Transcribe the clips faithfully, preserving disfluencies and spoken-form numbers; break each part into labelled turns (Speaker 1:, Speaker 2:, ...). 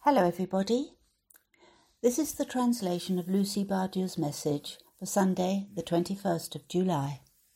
Speaker 1: Hello everybody. This is the translation of Lucy Badiou's message for Sunday the twenty-first of July.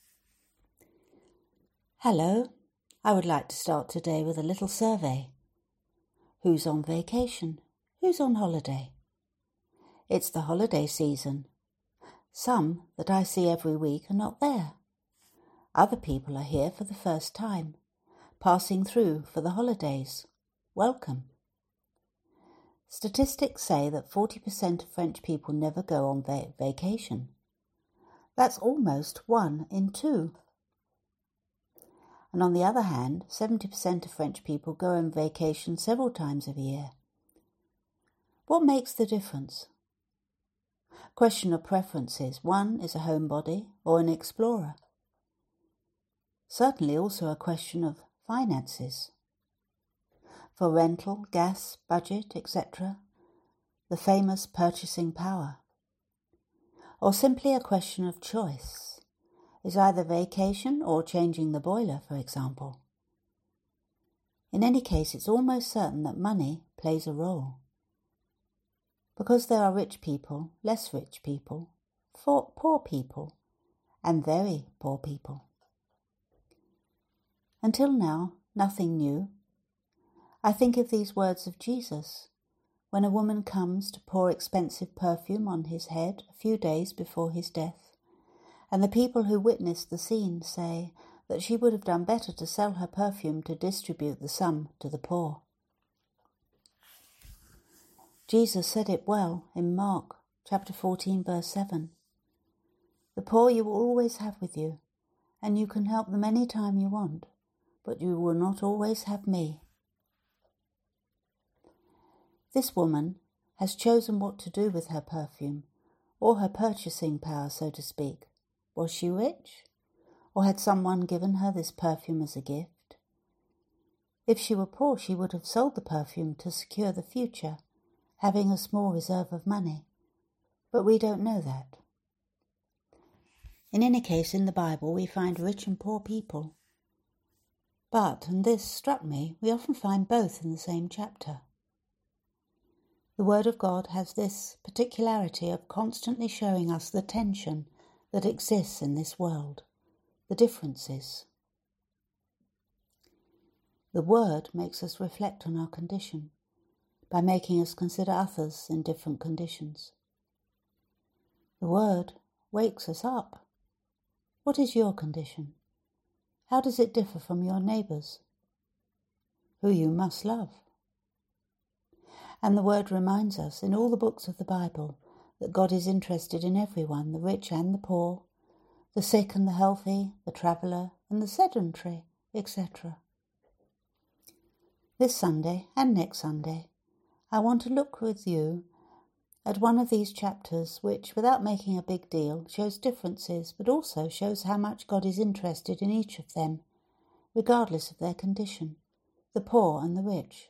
Speaker 1: Hello. I would like to start today with a little survey. Who's on vacation? Who's on holiday? It's the holiday season. Some that I see every week are not there. Other people are here for the first time, passing through for the holidays. Welcome. Statistics say that forty percent of French people never go on va- vacation. That's almost one in two. And on the other hand, seventy percent of French people go on vacation several times a year. What makes the difference? Question of preferences. One is a homebody or an explorer. Certainly also a question of finances. For rental, gas, budget, et cetera, the famous purchasing power. Or simply a question of choice, is either vacation or changing the boiler, for example. In any case, it's almost certain that money plays a role. Because there are rich people, less rich people, for poor people, and very poor people. Until now, nothing new. I think of these words of Jesus, when a woman comes to pour expensive perfume on his head a few days before his death, and the people who witnessed the scene say that she would have done better to sell her perfume to distribute the sum to the poor. Jesus said it well in Mark chapter fourteen verse seven. The poor you will always have with you, and you can help them any time you want, but you will not always have me. This woman has chosen what to do with her perfume, or her purchasing power, so to speak. Was she rich? Or had someone given her this perfume as a gift? If she were poor, she would have sold the perfume to secure the future, having a small reserve of money. But we don't know that. In any case, in the Bible, we find rich and poor people. But, and this struck me, we often find both in the same chapter. The Word of God has this particularity of constantly showing us the tension that exists in this world, the differences. The Word makes us reflect on our condition by making us consider others in different conditions. The Word wakes us up. What is your condition? How does it differ from your neighbours, who you must love? And the Word reminds us in all the books of the Bible that God is interested in everyone, the rich and the poor, the sick and the healthy, the traveller and the sedentary, et cetera. This Sunday and next Sunday, I want to look with you at one of these chapters which, without making a big deal, shows differences, but also shows how much God is interested in each of them, regardless of their condition, the poor and the rich.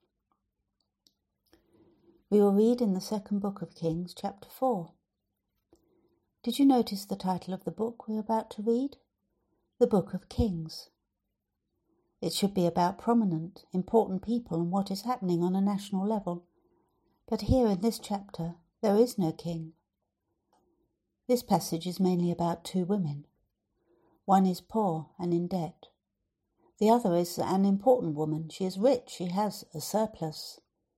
Speaker 1: We will read in the second book of Kings, chapter four. Did you notice the title of the book we're about to read? The Book of Kings. It should be about prominent, important people and what is happening on a national level. But here in this chapter, there is no king. This passage is mainly about two women. One is poor and in debt. The other is an important woman. She is rich. She has a surplus.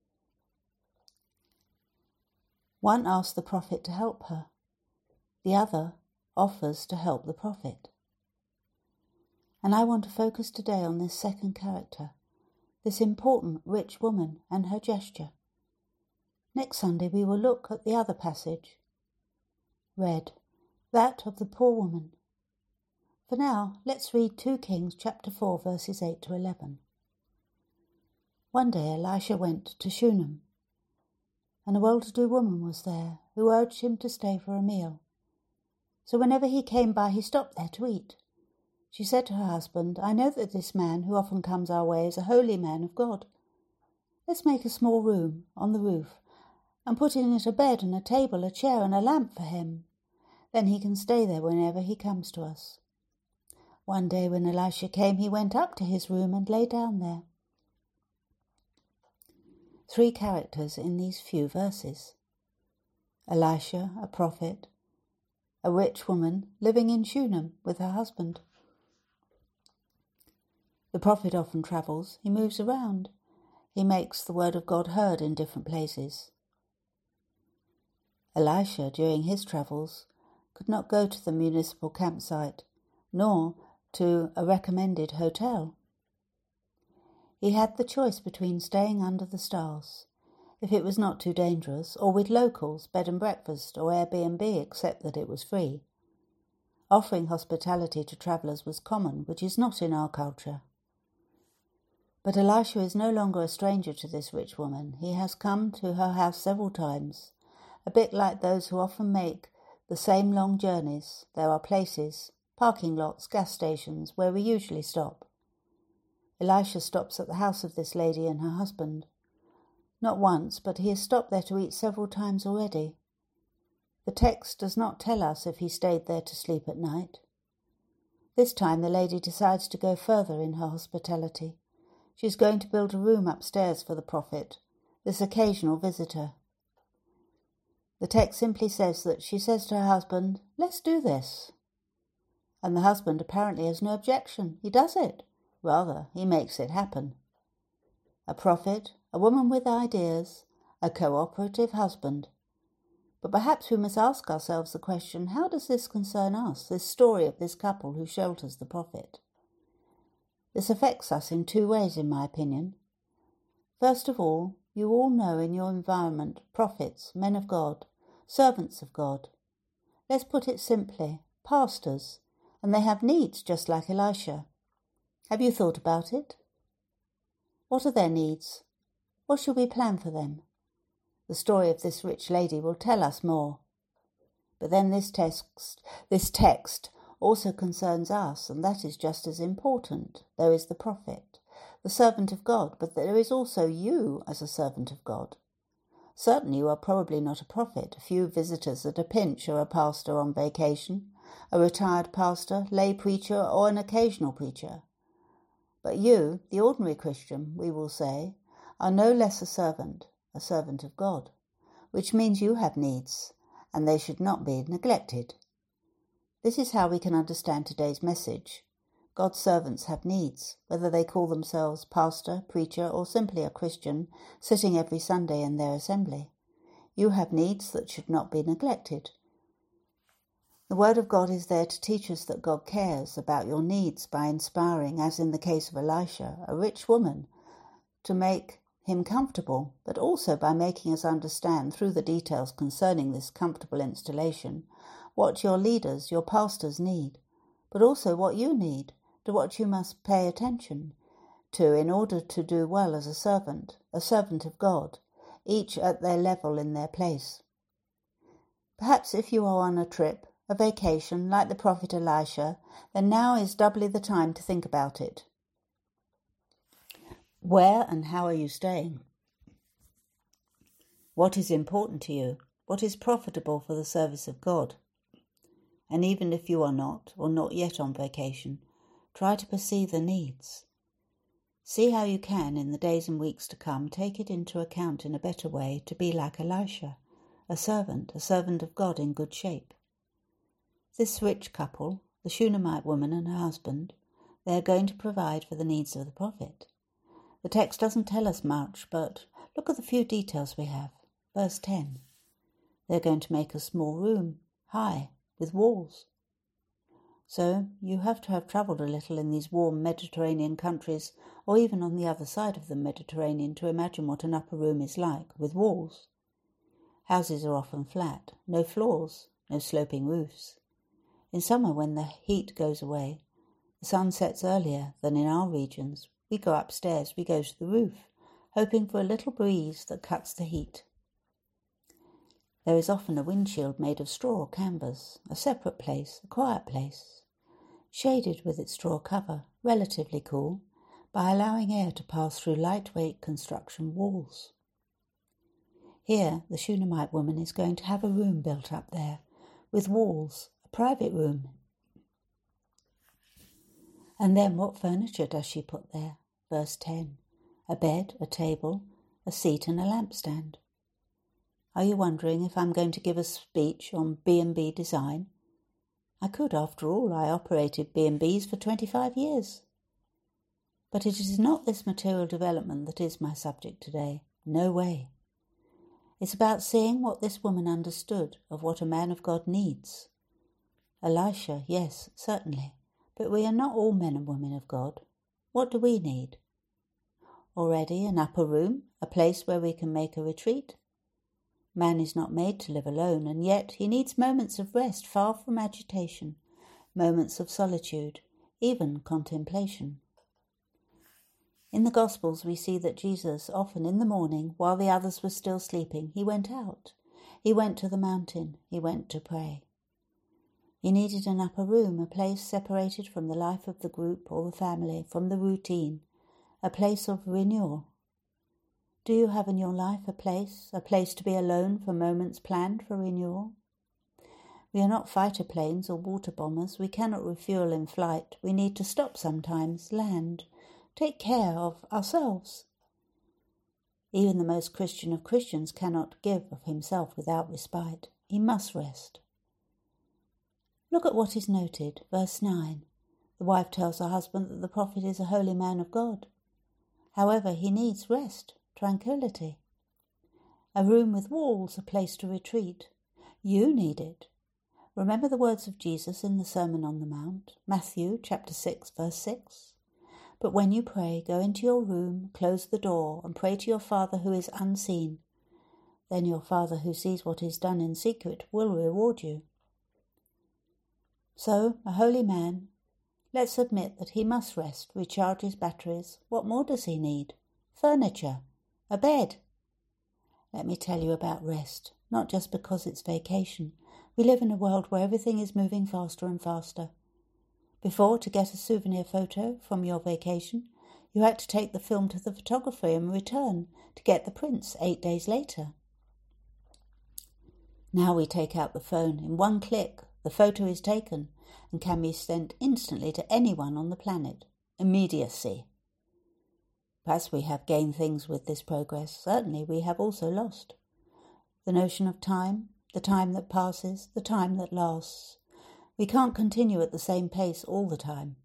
Speaker 1: One asks the prophet to help her. The other offers to help the prophet. And I want to focus today on this second character, this important rich woman and her gesture. Next Sunday we will look at the other passage, read, that of the poor woman. For now, let's read two Kings chapter four verses eight to eleven. One day Elisha went to Shunem, and a well-to-do woman was there, who urged him to stay for a meal. So whenever he came by, he stopped there to eat. She said to her husband, I know that this man, who often comes our way, is a holy man of God. Let's make a small room on the roof, and put in it a bed and a table, a chair and a lamp for him. Then he can stay there whenever he comes to us. One day when Elisha came, he went up to his room and lay down there. three characters in these few verses. Elisha, a prophet, a rich woman living in Shunem with her husband. The prophet often travels, he moves around, he makes the word of God heard in different places. Elisha, during his travels, could not go to the municipal campsite, nor to a recommended hotel. He had the choice between staying under the stars, if it was not too dangerous, or with locals, bed and breakfast, or Airbnb, except that it was free. Offering hospitality to travellers was common, which is not in our culture. But Elisha is no longer a stranger to this rich woman. He has come to her house several times, a bit like those who often make the same long journeys. There are places, parking lots, gas stations, where we usually stop. Elisha stops at the house of this lady and her husband. Not once, but he has stopped there to eat several times already. The text does not tell us if he stayed there to sleep at night. This time the lady decides to go further in her hospitality. She is going to build a room upstairs for the prophet, this occasional visitor. The text simply says that she says to her husband, "Let's do this." And the husband apparently has no objection. He does it. Rather, he makes it happen. A prophet, a woman with ideas, a cooperative husband. But perhaps we must ask ourselves the question, how does this concern us, this story of this couple who shelters the prophet? This affects us in two ways, in my opinion. First of all, you all know in your environment prophets, men of God, servants of God. Let's put it simply, pastors, and they have needs just like Elisha. Have you thought about it? What are their needs? What should we plan for them? The story of this rich lady will tell us more. But then this text, this text also concerns us, and that is just as important. There is the prophet, the servant of God, but there is also you as a servant of God. Certainly you are probably not a prophet. A few visitors at a pinch are a pastor on vacation, a retired pastor, lay preacher, or an occasional preacher. But you, the ordinary Christian, we will say, are no less a servant, a servant of God, which means you have needs, and they should not be neglected. This is how we can understand today's message. God's servants have needs, whether they call themselves pastor, preacher, or simply a Christian, sitting every Sunday in their assembly. You have needs that should not be neglected. The Word of God is there to teach us that God cares about your needs by inspiring, as in the case of Elisha, a rich woman, to make him comfortable, but also by making us understand through the details concerning this comfortable installation what your leaders, your pastors need, but also what you need, to what you must pay attention to in order to do well as a servant, a servant of God, each at their level in their place. Perhaps if you are on a trip, a vacation, like the prophet Elisha, then now is doubly the time to think about it. Where and how are you staying? What is important to you? What is profitable for the service of God? And even if you are not, or not yet on vacation, try to perceive the needs. See how you can, in the days and weeks to come, take it into account in a better way to be like Elisha, a servant, a servant of God in good shape. This rich couple, the Shunammite woman and her husband, they are going to provide for the needs of the prophet. The text doesn't tell us much, but look at the few details we have. Verse ten. They're going to make a small room, high, with walls. So you have to have travelled a little in these warm Mediterranean countries, or even on the other side of the Mediterranean, to imagine what an upper room is like, with walls. Houses are often flat, no floors, no sloping roofs. In summer, when the heat goes away, the sun sets earlier than in our regions. We go upstairs, we go to the roof, hoping for a little breeze that cuts the heat. There is often a windshield made of straw or canvas, a separate place, a quiet place, shaded with its straw cover, relatively cool, by allowing air to pass through lightweight construction walls. Here, the Shunammite woman is going to have a room built up there, with walls, a private room. And then what furniture does she put there? Verse ten. A bed, a table, a seat and a lampstand. Are you wondering if I'm going to give a speech on B and B design? I could, after all. I operated B and Bs for twenty-five years. But it is not this material development that is my subject today. No way. It's about seeing what this woman understood of what a man of God needs. Elisha, yes, certainly, but we are not all men and women of God. What do we need? Already an upper room, a place where we can make a retreat. Man is not made to live alone, and yet he needs moments of rest far from agitation, moments of solitude, even contemplation. In the Gospels we see that Jesus, often in the morning, while the others were still sleeping, he went out. He went to the mountain. He went to pray. He needed an upper room, a place separated from the life of the group or the family, from the routine, a place of renewal. Do you have in your life a place, a place to be alone for moments planned for renewal? We are not fighter planes or water bombers. We cannot refuel in flight. We need to stop sometimes, land, take care of ourselves. Even the most Christian of Christians cannot give of himself without respite. He must rest. Look at what is noted, verse nine. The wife tells her husband that the prophet is a holy man of God. However, he needs rest, tranquility. A room with walls, a place to retreat. You need it. Remember the words of Jesus in the Sermon on the Mount, Matthew chapter six, verse six. But when you pray, go into your room, close the door, and pray to your Father who is unseen. Then your Father who sees what is done in secret will reward you. So, a holy man, let's admit that he must rest, recharge his batteries. What more does he need? Furniture. A bed. Let me tell you about rest, not just because it's vacation. We live in a world where everything is moving faster and faster. Before, to get a souvenir photo from your vacation, you had to take the film to the photographer and return to get the prints eight days later. Now we take out the phone. In one click, the photo is taken and can be sent instantly to anyone on the planet. Immediacy. Perhaps we have gained things with this progress. Certainly we have also lost. The notion of time, the time that passes, the time that lasts. We can't continue at the same pace all the time.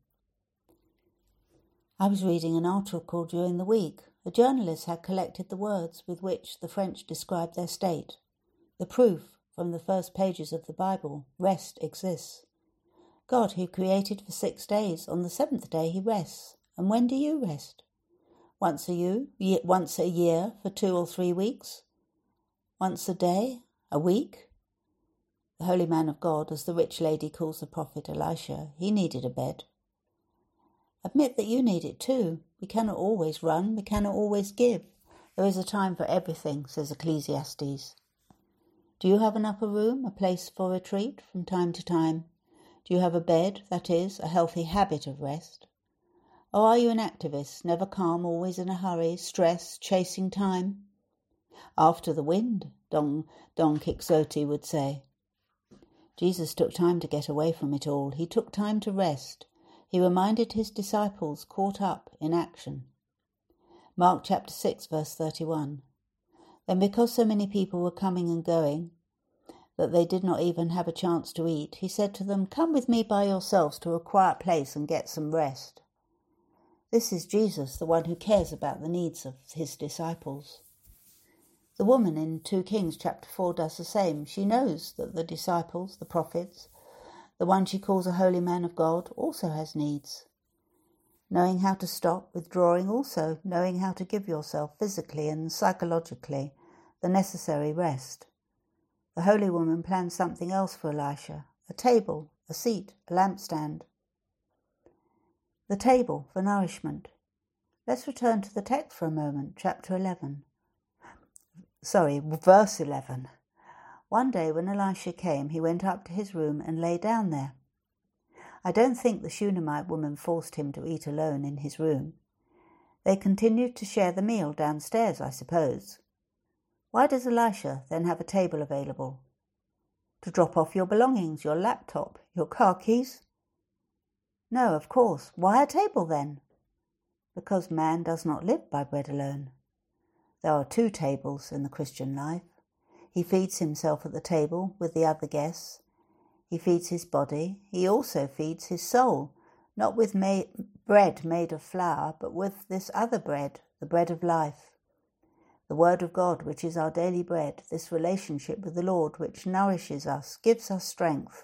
Speaker 1: I was reading an article during the week. A journalist had collected the words with which the French described their state. The proof from the first pages of the Bible, rest exists. God, who created for six days, on the seventh day he rests. And when do you rest? Once a year, once a year for two or three weeks? Once a day? A week? The holy man of God, as the rich lady calls the prophet Elisha, he needed a bed. Admit that you need it too. We cannot always run, we cannot always give. There is a time for everything, says Ecclesiastes. Do you have an upper room, a place for retreat from time to time? Do you have a bed, that is, a healthy habit of rest? Or are you an activist, never calm, always in a hurry, stress, chasing time? After the wind, Don, Don Quixote would say. Jesus took time to get away from it all. He took time to rest. He reminded his disciples caught up in action. Mark chapter six, verse thirty-one. Then because so many people were coming and going, that they did not even have a chance to eat, he said to them, "Come with me by yourselves to a quiet place and get some rest." This is Jesus, the one who cares about the needs of his disciples. The woman in Second Kings chapter four does the same. She knows that the disciples, the prophets, the one she calls a holy man of God, also has needs. Knowing how to stop, withdrawing also, knowing how to give yourself physically and psychologically the necessary rest. The holy woman planned something else for Elisha, a table, a seat, a lampstand. The table for nourishment. Let's return to the text for a moment, chapter eleven. Sorry, verse eleven. One day when Elisha came, he went up to his room and lay down there. I don't think the Shunammite woman forced him to eat alone in his room. They continued to share the meal downstairs, I suppose. Why does Elisha then have a table available? To drop off your belongings, your laptop, your car keys? No, of course. Why a table then? Because man does not live by bread alone. There are two tables in the Christian life. He feeds himself at the table with the other guests. He feeds his body. He also feeds his soul, not with ma- bread made of flour, but with this other bread, the bread of life. The Word of God, which is our daily bread, this relationship with the Lord, which nourishes us, gives us strength.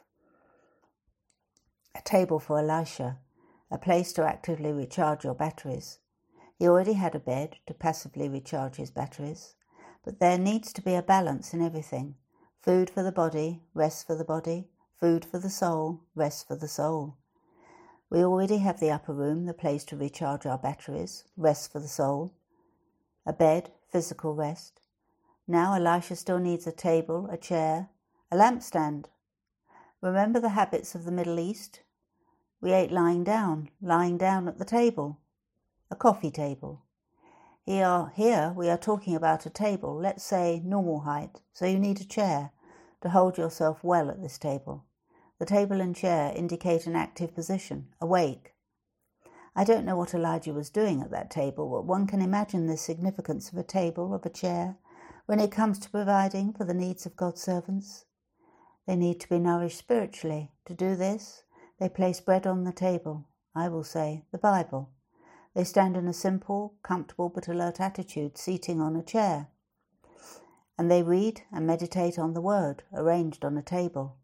Speaker 1: A table for Elisha, a place to actively recharge your batteries. He already had a bed to passively recharge his batteries, but there needs to be a balance in everything. Food for the body, rest for the body, food for the soul, rest for the soul. We already have the upper room, the place to recharge our batteries, rest for the soul. A bed, physical rest. Now Elisha still needs a table, a chair, a lampstand. Remember the habits of the Middle East? We ate lying down, lying down at the table, a coffee table. Here, here we are talking about a table, let's say normal height, so you need a chair to hold yourself well at this table. The table and chair indicate an active position, awake. I don't know what Elijah was doing at that table, but one can imagine the significance of a table, of a chair, when it comes to providing for the needs of God's servants. They need to be nourished spiritually. To do this, they place bread on the table, I will say, the Bible. They stand in a simple, comfortable but alert attitude, seating on a chair. And they read and meditate on the Word, arranged on a table.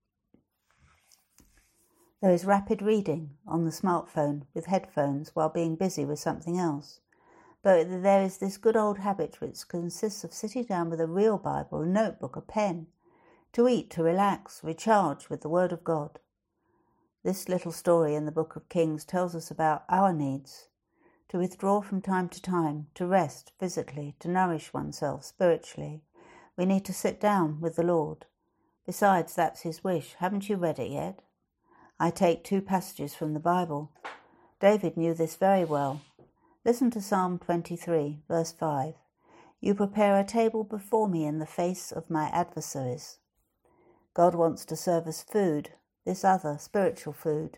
Speaker 1: There is rapid reading on the smartphone with headphones while being busy with something else. But there is this good old habit which consists of sitting down with a real Bible, a notebook, a pen, to eat, to relax, recharge with the Word of God. This little story in the Book of Kings tells us about our needs, to withdraw from time to time, to rest physically, to nourish oneself spiritually. We need to sit down with the Lord. Besides, that's his wish. Haven't you read it yet? I take two passages from the Bible. David knew this very well. Listen to Psalm twenty-three, verse five. You prepare a table before me in the face of my adversaries. God wants to serve us food, this other, spiritual food.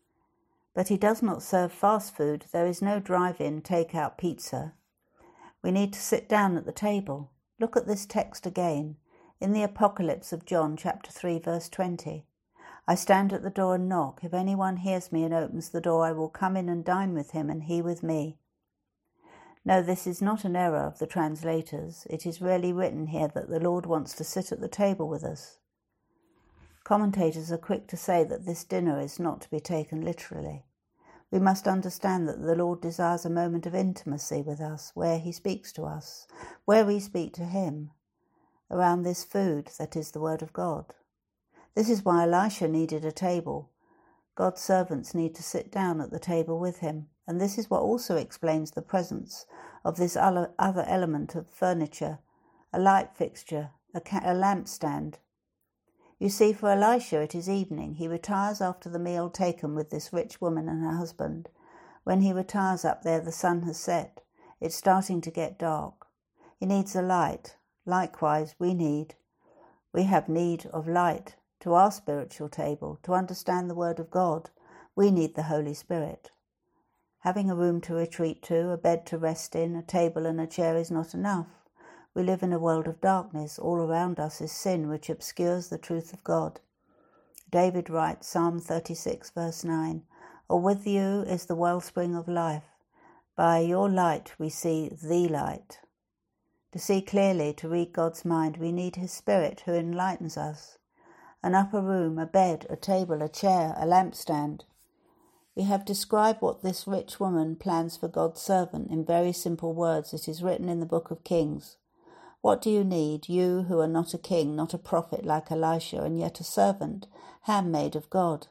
Speaker 1: But he does not serve fast food. There is no drive-in, take-out pizza. We need to sit down at the table. Look at this text again, in the Apocalypse of John, chapter three, verse twenty. I stand at the door and knock. If anyone hears me and opens the door, I will come in and dine with him and he with me. No, this is not an error of the translators. It is really written here that the Lord wants to sit at the table with us. Commentators are quick to say that this dinner is not to be taken literally. We must understand that the Lord desires a moment of intimacy with us, where he speaks to us, where we speak to him, around this food that is the Word of God. This is why Elisha needed a table. God's servants need to sit down at the table with him, and this is what also explains the presence of this other element of furniture, a light fixture, a, ca- a lampstand. You see, for Elisha it is evening. He retires after the meal taken with this rich woman and her husband. When he retires up there, the sun has set. It's starting to get dark. He needs a light. Likewise, we need. We have need of light to our spiritual table, to understand the Word of God. We need the Holy Spirit. Having a room to retreat to, a bed to rest in, a table and a chair is not enough. We live in a world of darkness. All around us is sin which obscures the truth of God. David writes, Psalm thirty-six, verse nine, "O with you is the wellspring of life. By your light we see the light." To see clearly, to read God's mind, we need his Spirit who enlightens us. An upper room, a bed, a table, a chair, a lampstand. We have described what this rich woman plans for God's servant in very simple words. It is written in the Book of Kings. What do you need, you who are not a king, not a prophet like Elisha, and yet a servant, handmaid of God?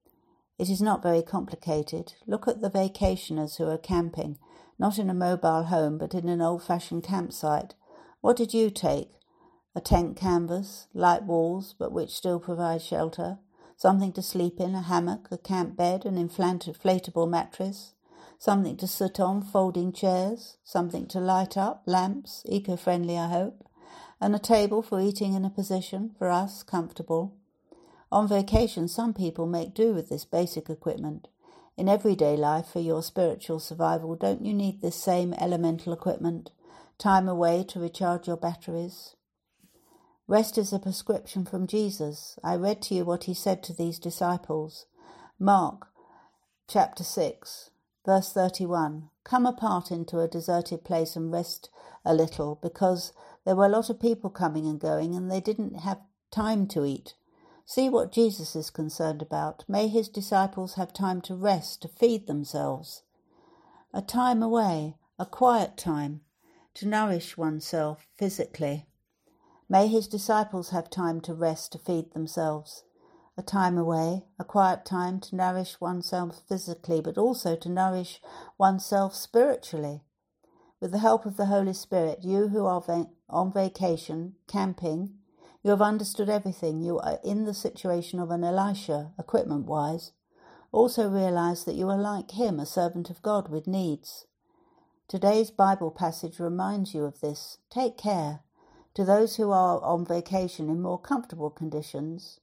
Speaker 1: It is not very complicated. Look at the vacationers who are camping, not in a mobile home, but in an old-fashioned campsite. What did you take? A tent canvas, light walls, but which still provide shelter, something to sleep in, a hammock, a camp bed, an inflatable mattress, something to sit on, folding chairs, something to light up, lamps, eco-friendly I hope, and a table for eating in a position, for us, comfortable. On vacation, some people make do with this basic equipment. In everyday life, for your spiritual survival, don't you need this same elemental equipment? time away to recharge your batteries. Rest is a prescription from Jesus. I read to you what he said to these disciples. Mark chapter six, verse thirty-one. Come apart into a deserted place and rest a little, because there were a lot of people coming and going and they didn't have time to eat. See what Jesus is concerned about. May his disciples have time to rest, to feed themselves. A time away, a quiet time, to nourish oneself physically. May his disciples have time to rest, to feed themselves. A time away, a quiet time to nourish oneself physically, but also to nourish oneself spiritually. With the help of the Holy Spirit, you who are va- on vacation, camping, you have understood everything. You are in the situation of an Elisha, equipment-wise. Also realize that you are like him, a servant of God with needs. Today's Bible passage reminds you of this. Take care. To those who are on vacation in more comfortable conditions,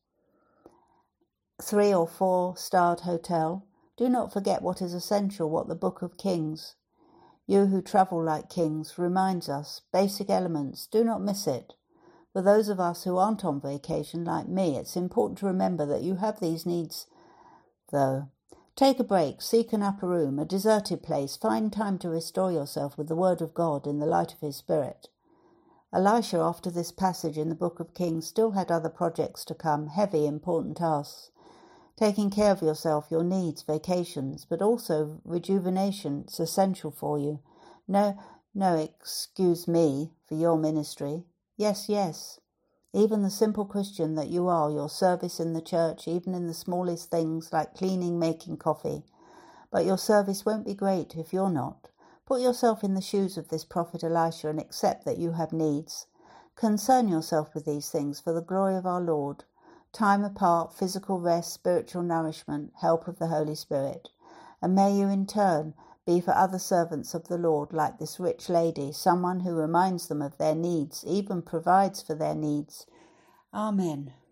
Speaker 1: three or four starred hotel, do not forget what is essential, what the Book of Kings, you who travel like kings, reminds us. Basic elements, do not miss it. For those of us who aren't on vacation like me, it's important to remember that you have these needs, though. Take a break, seek an upper room, a deserted place, find time to restore yourself with the word of God in the light of his Spirit. Elisha, after this passage in the Book of Kings, still had other projects to come, heavy, important tasks. Taking care of yourself, your needs, vacations, but also rejuvenation is essential for you. No, no, excuse me, for your ministry. Yes, yes. Even the simple Christian that you are, your service in the church, even in the smallest things like cleaning, making coffee. But your service won't be great if you're not. Put yourself in the shoes of this prophet Elisha and accept that you have needs. Concern yourself with these things for the glory of our Lord. Time apart, physical rest, spiritual nourishment, help of the Holy Spirit. And may you in turn be for other servants of the Lord like this rich lady, someone who reminds them of their needs, even provides for their needs. Amen.